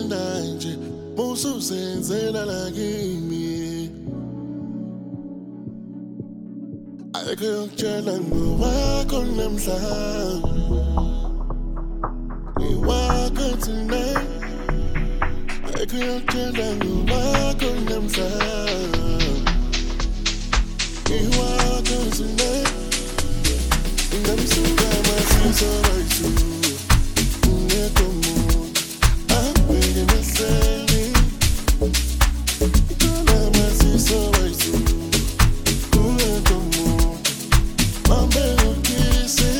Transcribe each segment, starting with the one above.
ngithanda nje musuzenzela lakimi ayikho yokutshela ngowakho namhlanje iwakho tonight ayikho yokutshela ngowakho namhlanje iwakho tonight ngabisuka masiso bayisu ungekho muntu abheke mehleni icala masiso bayisu ungekho muntu bambe ukisi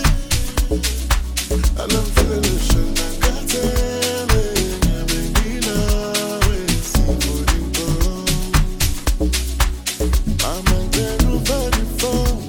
alamfeleleshe nangathele ngiyabenginawe sifulinko mama ngicela uvale ifoni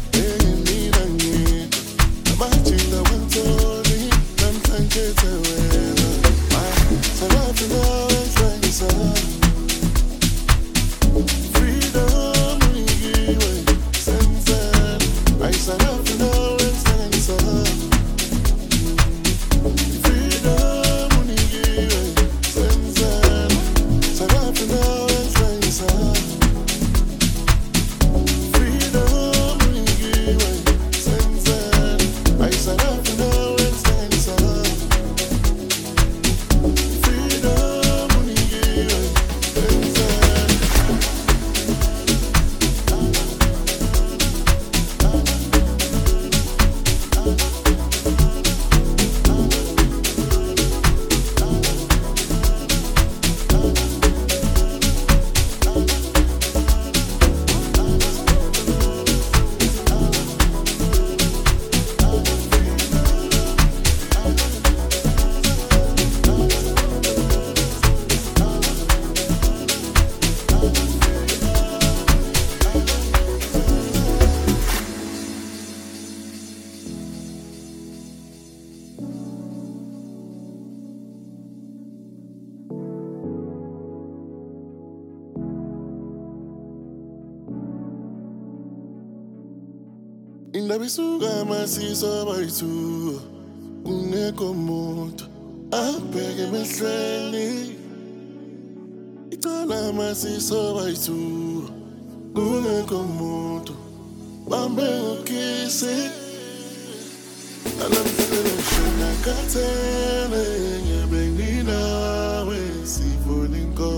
Indabisuka masiso bayisu ungekho muntu abheke mehleni icala masiso bayisu ungekho muntu bambe ukisi alamfeleleshe nangathele ngiyabenginawe sifulinko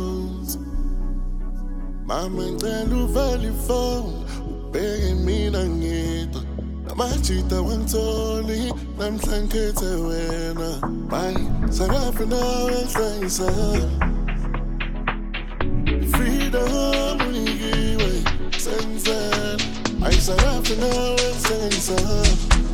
mama ngicela uvale ifoni ubheke mina ngedwa amajita wangitholi namhlanje ngikhethe wena bye sakafe nawe hlangisa freedom unikiwe senzela ayisakafe nawe hlangisa